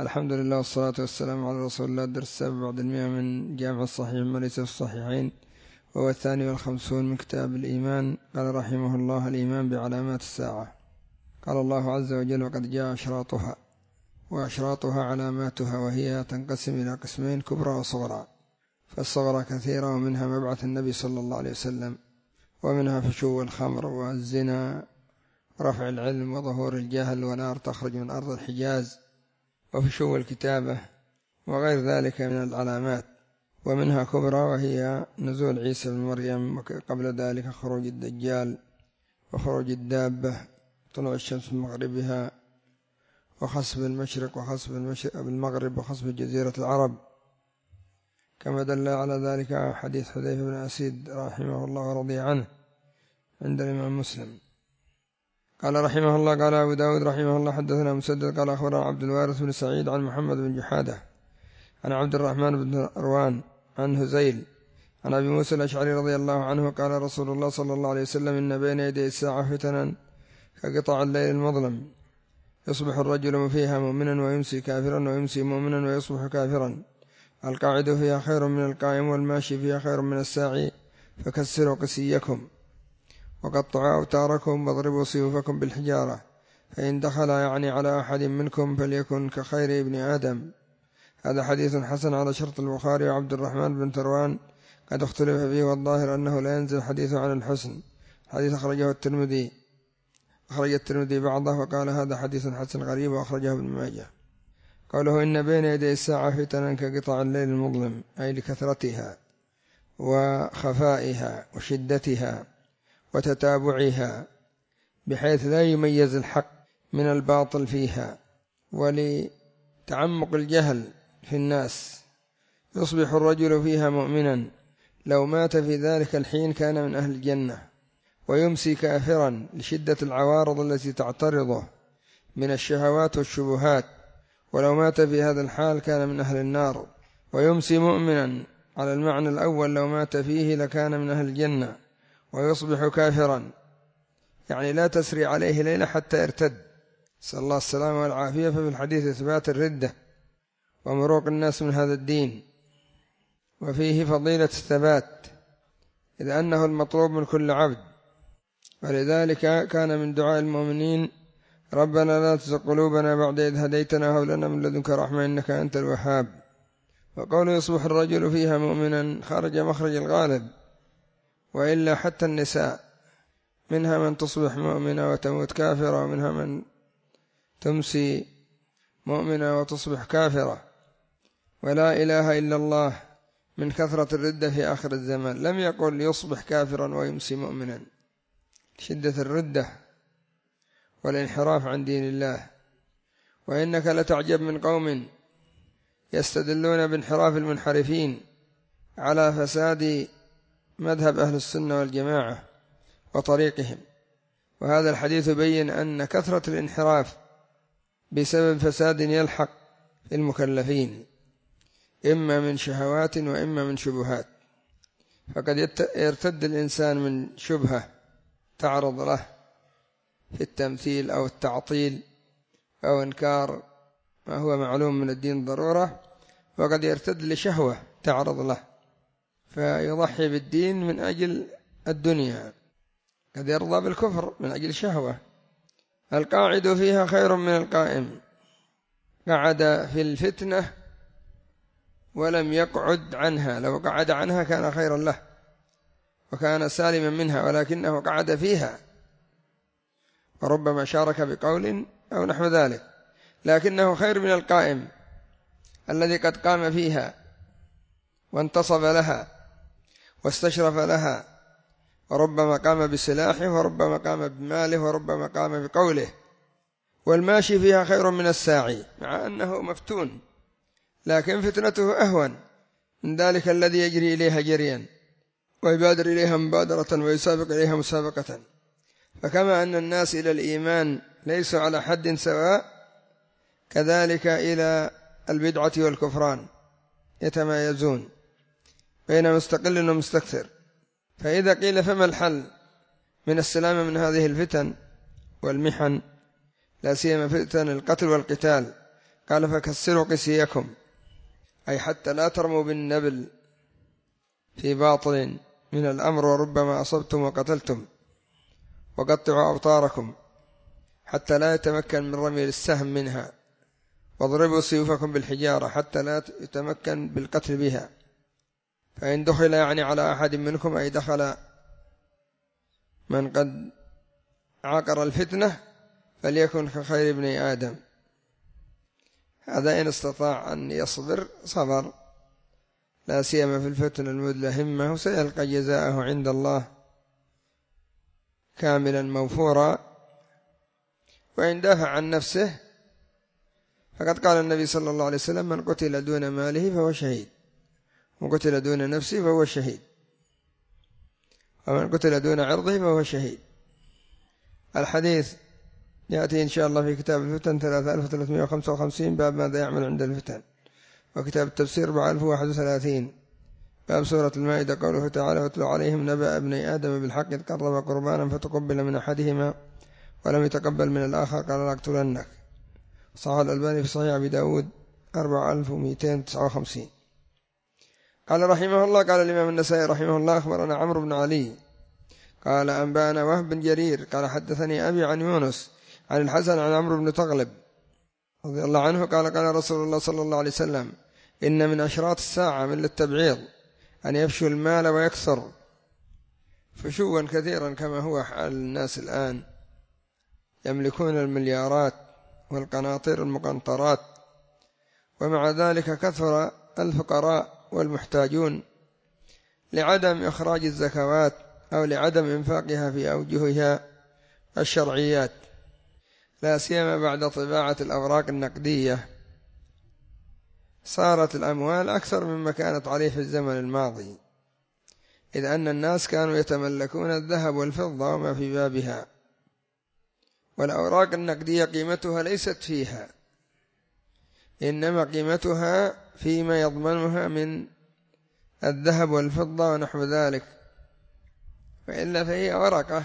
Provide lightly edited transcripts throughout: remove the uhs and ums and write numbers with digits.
الحمد لله والصلاة والسلام على رسول الله. الدرس السابع بعد 100 من جامع الصحيح ما ليس في الصحيحين، وهو 52 من كتاب الإيمان. قال رحمه الله: الإيمان بعلامات الساعة. قال الله عز وجل: وقد جاء أشراطها، وأشراطها علاماتها، وهي تنقسم إلى قسمين: كبرى وصغرى. فالصغرى كثيرة، ومنها مبعث النبي صلى الله عليه وسلم، ومنها فشو الخمر والزنا، رفع العلم، وظهور الجهل، ونار تخرج من أرض الحجاز، وفشو الكتابة، وغير ذلك من العلامات. ومنها كبرى، وهي نزول عيسى بن مريم، وقبل ذلك خروج الدجال، وخروج الدابة، طلوع الشمس من مغربها، وخسف المشرق وخسف بالمغرب، وخسف جزيرة العرب، كما دل على ذلك حديث حذيفة بن أسيد رحمه الله ورضي عنه عند الإمام مسلم. قال رحمه الله: قال أبو داود رحمه الله: حدثنا مسدد قال أخبرنا عبد الوارث بن سعيد عن محمد بن جحادة عن عبد الرحمن بن أروان عن هزيل عن أبي موسى الأشعري رضي الله عنه قال: رسول الله صلى الله عليه وسلم: إن بين يدي الساعة فتنا كقطع الليل المظلم، يصبح الرجل فيها مؤمنا ويمسي كافرا، ويمسي مؤمنا ويصبح كافرا، القاعد فيها خير من القائم، والماشي فيها خير من الساعي، فكسروا قسيكم، وقطعوا أوتاركم، واضربوا سيوفكم بالحجارة، فإن دخل يعني على أحد منكم فليكن كخير ابن آدم. هذا حديث حسن على شرط البخاري. وعبد الرحمن بن تروان قد اختلف فيه، والظاهر أنه لا ينزل حديثه عن الحسن. حديث أخرج الترمذي بعضه، وقال: هذا حديث حسن غريب، وأخرجه ابن ماجه. قوله: إن بين يدي الساعة فتنا كقطع الليل المظلم، أي لكثرتها وخفائها وشدتها وتتابعها، بحيث لا يميز الحق من الباطل فيها، ولتعمق الجهل في الناس. يصبح الرجل فيها مؤمنا، لو مات في ذلك الحين كان من أهل الجنة، ويمسي كافرا لشدة العوارض التي تعترضه من الشهوات والشبهات، ولو مات في هذا الحال كان من أهل النار. ويمسي مؤمنا على المعنى الأول، لو مات فيه لكان من أهل الجنة. ويصبح كافرا، يعني لا تسري عليه ليلة حتى يرتد، نسأل الله السلامة والعافية. ففي الحديث إثبات الردة ومروق الناس من هذا الدين، وفيه فضيلة الثبات، إذ أنه المطلوب من كل عبد. ولذلك كان من دعاء المؤمنين: ربنا لا تزغ قلوبنا بعد إذ هديتنا وهب لنا من لدنك رحمة إنك أنت الوهاب. وقوله: يصبح الرجل فيها مؤمنا، خرج مخرج الغالب، وإلا حتى النساء منها من تصبح مؤمنة وتموت كافرة، ومنها من تمسي مؤمنة وتصبح كافرة. ولا إله إلا الله من كثرة الردة في آخر الزمان. لم يقل يصبح كافرا ويمسي مؤمنا، شدة الردة والانحراف عن دين الله. وإنك لتعجب من قوم يستدلون بانحراف المنحرفين على فساد مذهب أهل السنة والجماعة وطريقهم. وهذا الحديث يبين أن كثرة الانحراف بسبب فساد يلحق المكلفين، إما من شهوات وإما من شبهات. فقد يرتد الإنسان من شبهة تعرض له في التمثيل أو التعطيل أو إنكار ما هو معلوم من الدين ضرورة، وقد يرتد لشهوة تعرض له فيضحي بالدين من أجل الدنيا، قد يرضى بالكفر من أجل شهوة. القاعد فيها خير من القائم، قعد في الفتنة ولم يقعد عنها، لو قعد عنها كان خيرا له وكان سالما منها، ولكنه قعد فيها، وربما شارك بقول أو نحو ذلك، لكنه خير من القائم الذي قد قام فيها وانتصب لها واستشرف لها، وربما قام بسلاحه، وربما قام بماله، وربما قام بقوله. والماشي فيها خير من الساعي، مع أنه مفتون، لكن فتنته أهون من ذلك الذي يجري إليها جريا، ويبادر إليها مبادرة، ويسابق إليها مسابقة. فكما أن الناس إلى الإيمان ليسوا على حد سواء، كذلك إلى البدعة والكفران يتمايزون بين مستقل ومستكثر. فإذا قيل فما الحل من السلامة من هذه الفتن والمحن، لا سيما فتن القتل والقتال، قال فكسروا قسيكم، أي حتى لا ترموا بالنبل في باطل من الأمر وربما أصبتم وقتلتم، وقطعوا أوطاركم حتى لا يتمكن من رمي السهم منها، واضربوا سيوفكم بالحجارة حتى لا يتمكن بالقتل بها، فإن دخل يعني على أحد منكم أي دخل من قد عقر الفتنة فليكن كخير ابن آدم. هذا إن استطاع أن يصبر صبر، لا سيما في الفتن المدلهمة، وسيلقى جزاءه عند الله كاملا موفورا. وإن دافع عن نفسه فقد قال النبي صلى الله عليه وسلم: من قتل دون ماله فهو شهيد، وقتل دون نفسه فهو شهيد، ومن قتل دون عرضه فهو شهيد. الحديث يأتي إن شاء الله في كتاب الفتن 3355 باب ماذا يعمل عند الفتن، وكتاب التفسير 4031 باب سورة المائدة قوله تعالى: واتل عليهم نبأ ابني آدم بالحق إذ قرب قربانا فتقبل من أحدهما ولم يتقبل من الآخر قال لأقتلنك. صحيح الألباني في صحيح أبي داود 4259. قال رحمه الله: قال الإمام النسائي رحمه الله: أخبرنا عمرو بن علي قال أنبانا وهب بن جرير قال حدثني أبي عن يونس عن الحسن عن عمرو بن تغلب رضي الله عنه قال قال رسول الله صلى الله عليه وسلم: إن من أشراط الساعة من التبعيض أن يفشوا المال ويكثر، فشوا كثيرا كما هو حال الناس الآن، يملكون المليارات والقناطير المقنطرات، ومع ذلك كثر الفقراء والمحتاجون لعدم إخراج الزكوات أو لعدم إنفاقها في أوجهها الشرعيات، لا سيما بعد طباعة الأوراق النقدية صارت الأموال أكثر مما كانت عليه في الزمن الماضي، إذ أن الناس كانوا يتملكون الذهب والفضة وما في بابها، والأوراق النقدية قيمتها ليست فيها، إنما قيمتها فيما يضمنها من الذهب والفضة ونحو ذلك، وإلا فهي ورقة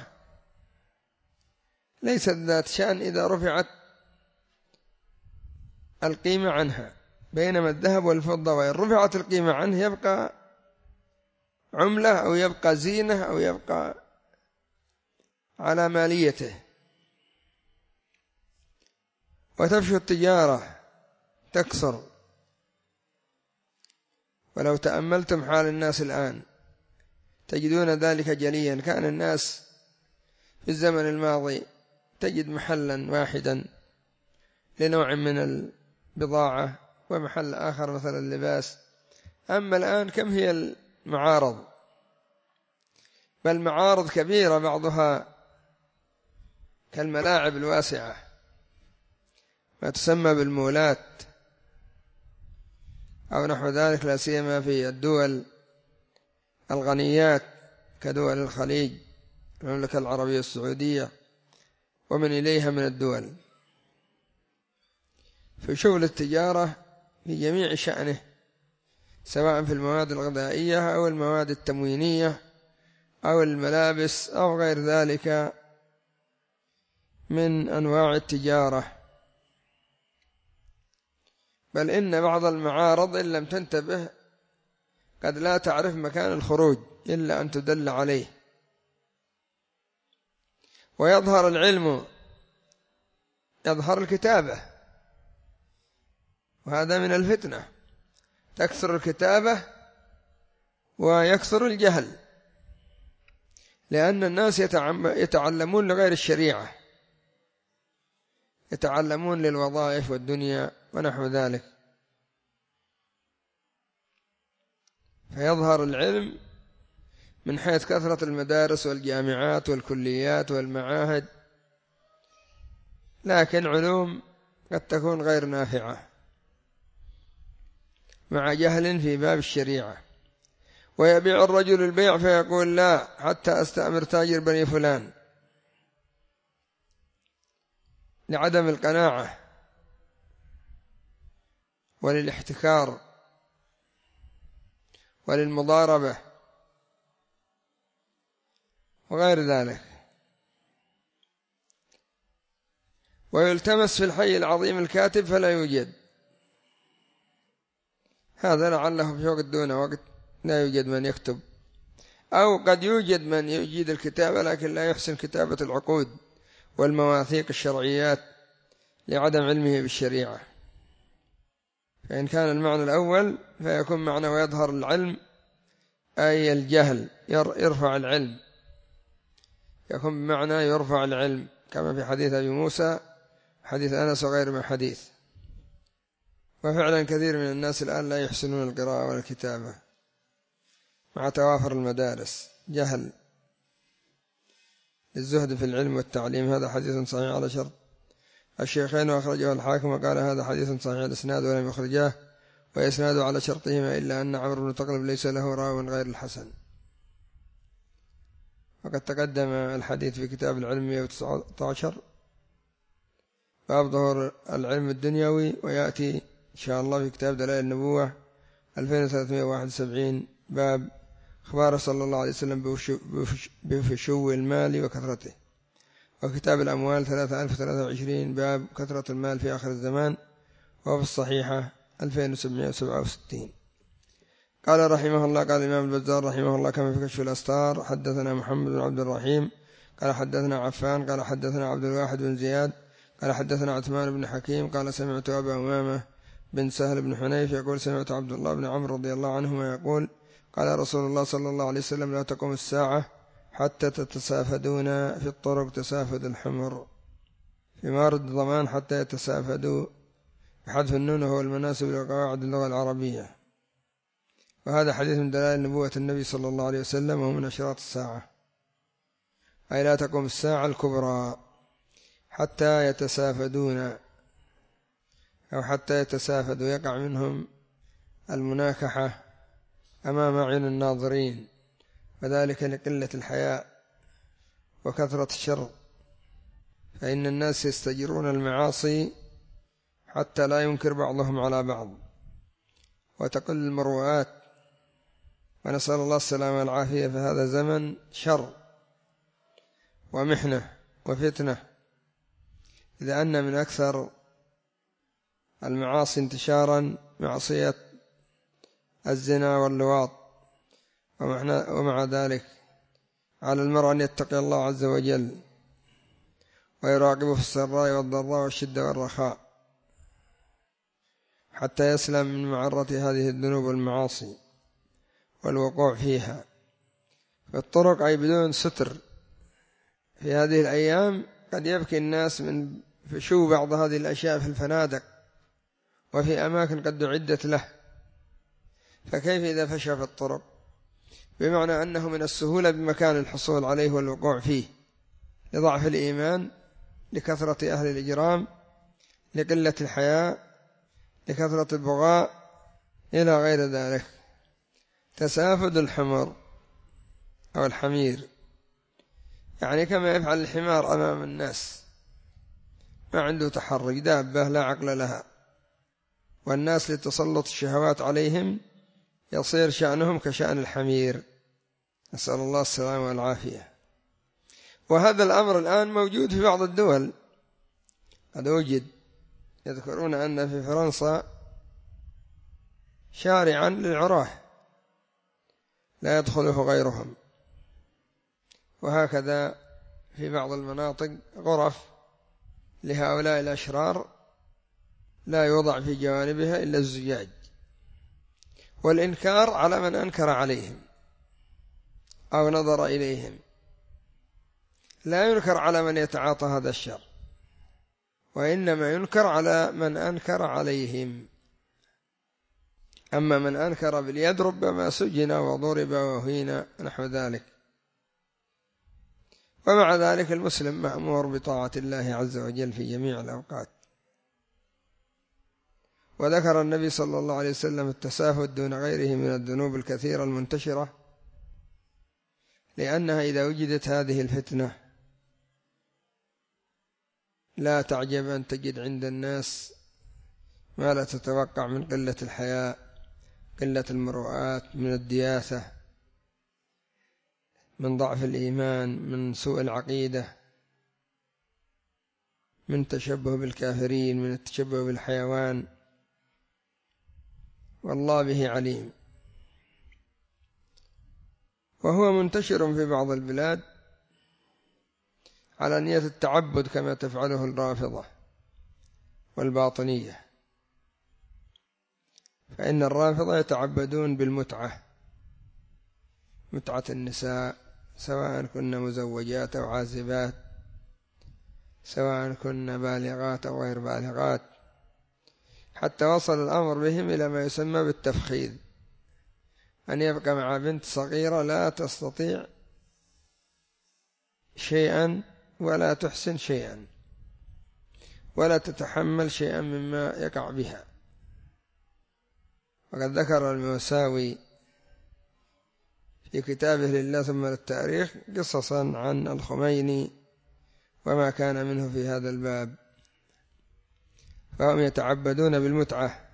ليست ذات شأن إذا رفعت القيمة عنها، بينما الذهب والفضة وإن رفعت القيمة عنه يبقى عملة أو يبقى زينة أو يبقى على ماليته. وتفشو التجارة تكثر، ولو تأملتم حال الناس الآن تجدون ذلك جليا. كان الناس في الزمن الماضي تجد محلا واحدا لنوع من البضاعة ومحل آخر مثلا اللباس، أما الآن كم هي المعارض، بل معارض كبيرة بعضها كالملاعب الواسعة ما تسمى بالمولات أو نحو ذلك، لا سيما في الدول الغنيات كدول الخليج، المملكة العربية السعودية ومن إليها من الدول، في شغل التجارة في جميع شأنه، سواء في المواد الغذائية أو المواد التموينية أو الملابس أو غير ذلك من أنواع التجارة. بل إن بعض المعارض إن لم تنتبه قد لا تعرف مكان الخروج إلا أن تدل عليه. ويظهر العلم، يظهر الكتابة، وهذا من الفتنة، تكثر الكتابة ويكثر الجهل، لأن الناس يتعلمون لغير الشريعة، يتعلمون للوظائف والدنيا ونحو ذلك، فيظهر العلم من حيث كثرة المدارس والجامعات والكليات والمعاهد، لكن علوم قد تكون غير نافعة مع جهل في باب الشريعة. ويبيع الرجل البيع فيقول لا حتى أستأمر تاجر بني فلان، لعدم القناعة وللاحتكار وللمضاربة وغير ذلك. ويلتمس في الحي العظيم الكاتب فلا يوجد، هذا لعله في وقت دون وقت لا يوجد من يكتب، أو قد يوجد من يجيد الكتابة لكن لا يحسن كتابة العقود والمواثيق الشرعيات لعدم علمه بالشريعة. فإن كان المعنى الأول فيكون معنى ويظهر العلم أي الجهل، يرفع العلم، يكون بمعنى يرفع العلم، كما في حديث أبي موسى حديث أنس وغير من حديث. وفعلا كثير من الناس الآن لا يحسنون القراءة والكتابة مع توافر المدارس، جهل، الزهد في العلم والتعليم. هذا حديث صحيح على شرط الشيخين وأخرجه الحاكم وقال هذا حديث صحيح الإسناد ولم يخرجاه ويسناد على شرطهما إلا أن عمرو بن تغلب ليس له راو غير الحسن. وقد تقدم الحديث في كتاب العلم 119 باب ظهور العلم الدنيوي، ويأتي إن شاء الله في كتاب دلائل النبوة 2371 باب أخبار صلى الله عليه وسلم بفشو المال وكثرته. وكتاب الأموال 3023 باب كثرة المال في آخر الزمان. وفي الصحيحة 2767. قال رحمه الله، قال الإمام البزار رحمه الله كما في كشف الأستار حدثنا محمد بن عبد الرحيم قال حدثنا عفان قال حدثنا عبد الواحد بن زياد قال حدثنا عثمان بن حكيم قال سمعت أبا أمامة بن سهل بن حنيف يقول سمعت عبد الله بن عمرو رضي الله عنهما يقول قال رسول الله صلى الله عليه وسلم لا تقوم الساعة حتى تتسافدون في الطرق تسافد الحمر، في مارد الضمان حتى يتسافدوا، بحذف النون هو المناسب لقواعد اللغة العربية. وهذا حديث من دلائل نبوة النبي صلى الله عليه وسلم ومن أشراط الساعة، أي لا تقوم الساعة الكبرى حتى يتسافدون، أو حتى يتسافدوا يقع منهم المناكحة أمام أعين الناظرين، وذلك لقلة الحياء وكثرة الشر، فإن الناس يستجرون المعاصي حتى لا ينكر بعضهم على بعض، وتقل المروءات، ونسأل الله السلامة والعافية. فهذا زمن شر ومحنة وفتنة، إذا أن من أكثر المعاصي انتشارا معصية الزنا واللواط، ومع ذلك على المرء أن يتقي الله عز وجل ويراقبه في السراء والضراء والشدة والرخاء حتى يسلم من معرة هذه الذنوب والمعاصي والوقوع فيها. فالطرق أي بدون ستر في هذه الأيام قد يبكي الناس من فشو بعض هذه الأشياء في الفنادق وفي أماكن قد أعدت له، فكيف إذا فشى في الطرق؟ بمعنى أنه من السهولة بمكان الحصول عليه والوقوع فيه، لضعف الإيمان، لكثرة أهل الإجرام، لقلة الحياء، لكثرة البغاء، إلى غير ذلك. تسافد الحمر أو الحمير، يعني كما يفعل الحمار أمام الناس، ما عنده تحرك، دابة لا عقل لها، والناس لتسلط الشهوات عليهم يصير شأنهم كشأن الحمير، نسأل الله السلامة والعافية. وهذا الأمر الآن موجود في بعض الدول، قد وجد، يذكرون أن في فرنسا شارعا للعراه لا يدخله غيرهم، وهكذا في بعض المناطق غرف لهؤلاء الأشرار لا يوضع في جوانبها إلا الزجاج، والإنكار على من أنكر عليهم أو نظر إليهم، لا ينكر على من يتعاطى هذا الشر، وإنما ينكر على من أنكر عليهم. أما من أنكر باليد ربما سجن وضرب وهين نحو ذلك. ومع ذلك المسلم مأمور بطاعة الله عز وجل في جميع الأوقات. وذكر النبي صلى الله عليه وسلم التسافد دون غيره من الذنوب الكثيرة المنتشرة، لأنها إذا وجدت هذه الفتنة لا تعجب أن تجد عند الناس ما لا تتوقع من قلة الحياء، قلة المروءات، من الدياثة، من ضعف الإيمان، من سوء العقيدة، من تشبه بالكافرين، من التشبه بالحيوان، والله به عليم. وهو منتشر في بعض البلاد على نية التعبد كما تفعله الرافضة والباطنية، فإن الرافضة يتعبدون بالمتعة، متعة النساء، سواء كن مزوجات أو عازبات، سواء كن بالغات أو غير بالغات، حتى وصل الأمر بهم إلى ما يسمى بالتفخيذ، أن يبقى مع بنت صغيرة لا تستطيع شيئا ولا تحسن شيئا ولا تتحمل شيئا مما يقع بها. وقد ذكر الموساوي في كتابه لله ثم للتاريخ قصصا عن الخميني وما كان منه في هذا الباب، فهم يتعبدون بالمتعة،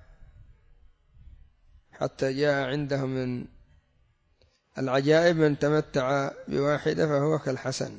حتى جاء عندهم من العجائب من تمتع بواحدة فهو كالحسن،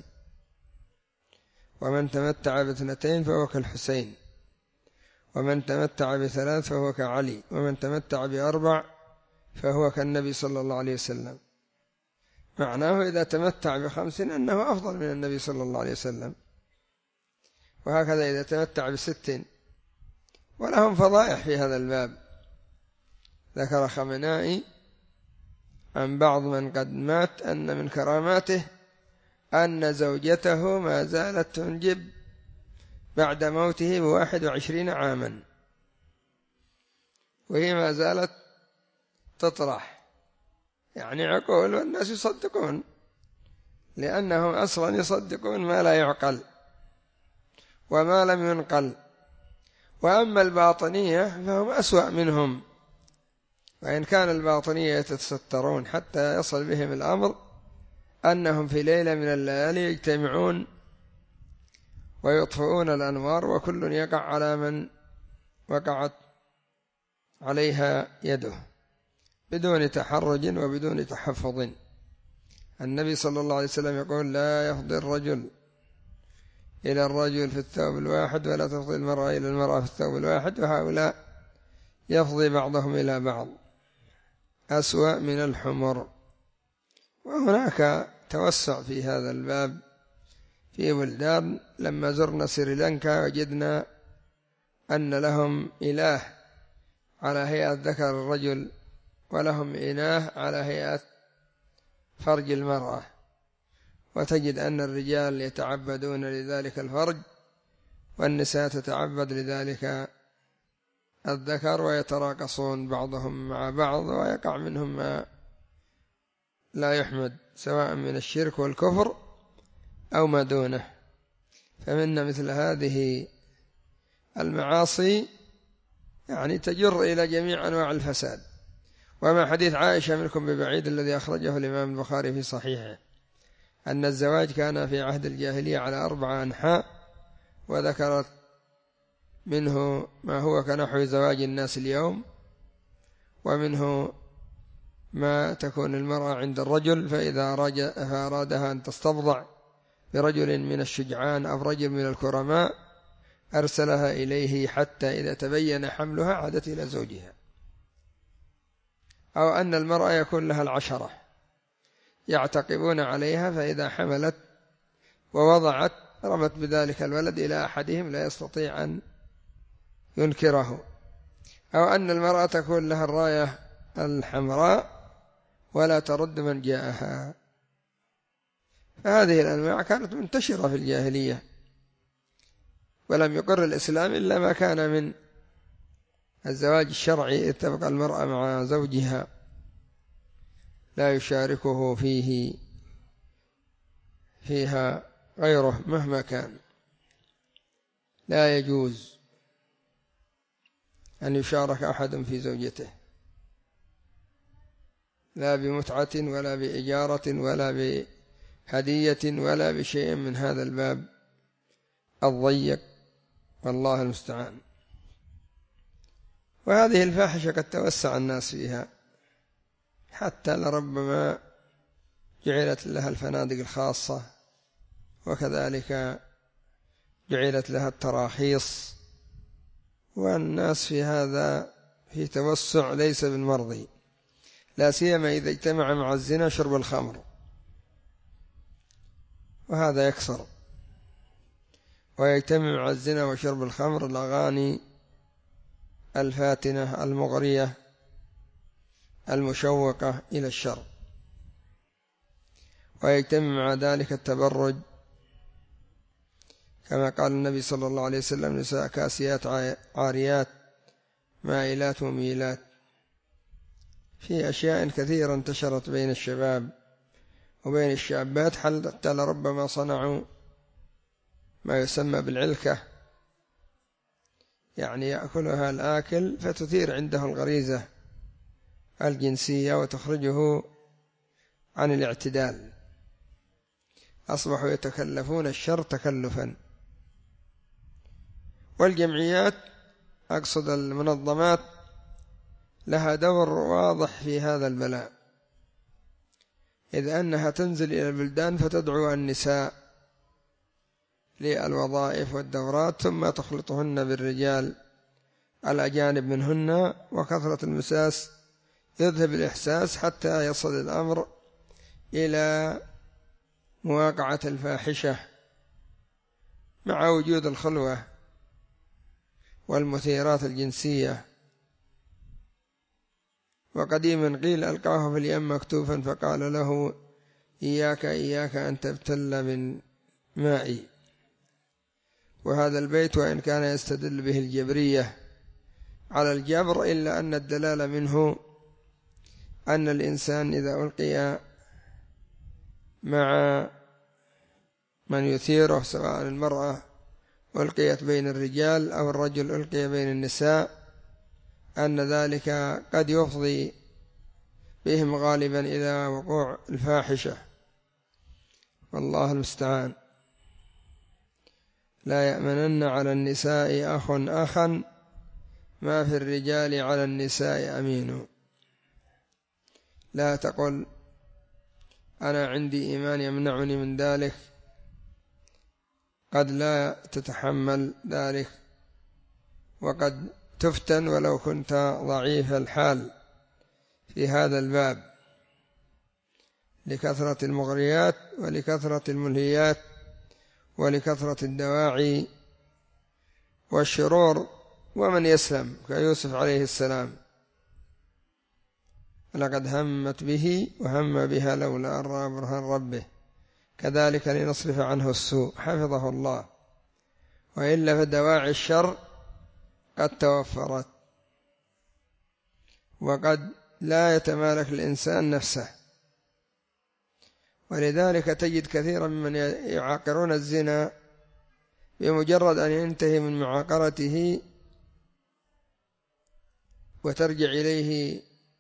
ومن تمتع باثنتين فهو كالحسين، ومن تمتع بثلاث فهو كعلي، ومن تمتع بأربع فهو كالنبي صلى الله عليه وسلم. معناه إذا تمتع بخمس أنه أفضل من النبي صلى الله عليه وسلم، وهكذا إذا تمتع بست. ولهم فضائح في هذا الباب. ذكر خمنائي عن بعض من قد مات أن من كراماته أن زوجته ما زالت تنجب بعد موته ب21 عاما، وهي ما زالت تطرح، يعني عقول، والناس يصدقون، لأنهم أصلا يصدقون ما لا يعقل وما لم ينقل. وأما الباطنية فهم أسوأ منهم، وإن كان الباطنية يتسترون حتى يصل بهم الأمر أنهم في ليلة من الليالي يجتمعون ويطفئون الأنوار، وكل يقع على من وقعت عليها يده بدون تحرج وبدون تحفظ. النبي صلى الله عليه وسلم يقول: لا يفضي الرجل إلى الرجل في الثوب الواحد، ولا تفضي المرأة إلى المرأة في الثوب الواحد، وهؤلاء يفضي بعضهم إلى بعض أسوأ من الحمر. وهناك توسع في هذا الباب في بلدان. لما زرنا سريلانكا وجدنا أن لهم إله على هيئة ذكر الرجل، ولهم إله على هيئة فرج المرأة، وتجد أن الرجال يتعبدون لذلك الفرج، والنساء تتعبد لذلك الذكر، ويتراقصون بعضهم مع بعض، ويقع منهم ما لا يحمد، سواء من الشرك والكفر أو ما دونه. فمن مثل هذه المعاصي يعني تجر إلى جميع أنواع الفساد. وما حديث عائشة منكم ببعيد الذي أخرجه الإمام البخاري في صحيحه أن الزواج كان في عهد الجاهلية على 4 أنحاء، وذكرت منه ما هو كنحو زواج الناس اليوم، ومنه ما تكون المرأة عند الرجل فإذا أرادها أن تستبضع برجل من الشجعان أو رجل من الكرماء أرسلها إليه حتى إذا تبين حملها عادت إلى زوجها. أو أن المرأة يكون لها 10 يعتقبون عليها، فإذا حملت ووضعت رمت بذلك الولد إلى أحدهم لا يستطيع أن ينكره. أو أن المرأة تكون لها الراية الحمراء ولا ترد من جاءها. فهذه الأنواع كانت منتشرة في الجاهلية، ولم يقر الإسلام إلا ما كان من الزواج الشرعي، تبقى المرأة مع زوجها لا يشاركه فيها غيره مهما كان. لا يجوز أن يشارك أحد في زوجته، لا بمتعة ولا بإجارة ولا بهدية ولا بشيء من هذا الباب الضيق، والله المستعان. وهذه الفاحشة قد توسع الناس فيها، حتى لربما جعلت لها الفنادق الخاصة، وكذلك جعلت لها التراخيص، والناس في هذا في توسع ليس بالمرضي، لا سيما إذا اجتمع مع الزنا شرب الخمر، وهذا يكثر. ويجتمع مع الزنا وشرب الخمر الأغاني الفاتنة المغرية المشوقة إلى الشر، ويجتمع مع ذلك التبرج، كما قال النبي صلى الله عليه وسلم: نساء كاسيات عاريات مائلات مميلات. في أشياء كثيرة انتشرت بين الشباب وبين الشابات حتى لربما صنعوا ما يسمى بالعلكة، يعني يأكلها الآكل فتثير عنده الغريزة الجنسية وتخرجه عن الاعتدال، أصبحوا يتكلفون الشر تكلفا. والجمعيات، أقصد المنظمات، لها دور واضح في هذا البلاء، إذ أنها تنزل إلى البلدان فتدعو النساء للوظائف والدورات، ثم تخلطهن بالرجال الأجانب منهن، وكثرة المساس يذهب الإحساس حتى يصل الأمر إلى مواقعة الفاحشة مع وجود الخلوة والمثيرات الجنسية. وقديما قيل: ألقاه في اليم مكتوفا فقال له: إياك إياك أن تبتل من مائي. وهذا البيت وإن كان يستدل به الجبرية على الجبر، إلا أن الدلالة منه أن الإنسان إذا ألقي مع من يثيره، سواء المرأة ألقيت بين الرجال أو الرجل ألقي بين النساء، أن ذلك قد يفضي بهم غالبا إلى وقوع الفاحشة، والله المستعان. لا يأمنن على النساء أخ أخا، ما في الرجال على النساء أمين. لا تقل أنا عندي إيمان يمنعني من ذلك، قد لا تتحمل ذلك، وقد تفتن ولو كنت ضعيف الحال في هذا الباب، لكثرة المغريات ولكثرة الملهيات ولكثرة الدواعي والشرور. ومن يسلم كيوسف عليه السلام: لقد همت به وهم بها لولا أن رأى برهان ربه كذلك لنصرف عنه السوء، حفظه الله، وإلا فدواعي الشر قد توفرت، وقد لا يتمالك الإنسان نفسه. ولذلك تجد كثيرا ممن يعاقرون الزنا بمجرد أن ينتهي من معاقرته وترجع إليه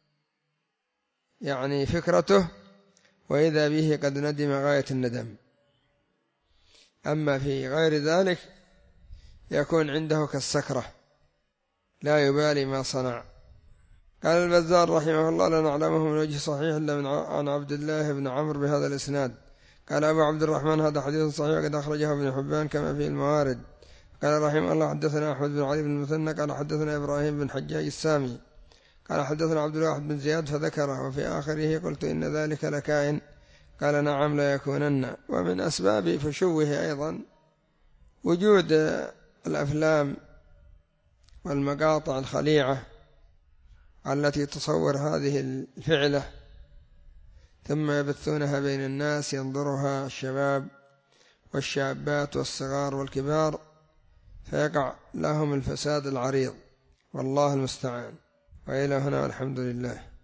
يعني فكرته، وإذا به قد ندم غاية الندم. أما في غير ذلك يكون عنده كالسكرة، لا يبالي ما صنع. قال البزار رحمه الله: لا نعلمه من وجه صحيح إلا عن عبد الله بن عمرو بهذا الإسناد. قال أبو عبد الرحمن: هذا حديث صحيح قد أخرجه ابن حبان كما في الموارد. قال رحمه الله: حدثنا أحمد بن علي بن المثنى قال حدثنا إبراهيم بن حجاج السامي قال حدثنا عبد الواحد بن زياد فذكره، وفي آخره قلت إن ذلك لكائن. قال نعم لا يكونن. ومن أسباب فشوه أيضا وجود الأفلام والمقاطع الخليعة التي تصور هذه الفعلة ثم يبثونها بين الناس ينظرها الشباب والشابات والصغار والكبار، فيقع لهم الفساد العريض، والله المستعان. وإلى هنا والحمد لله.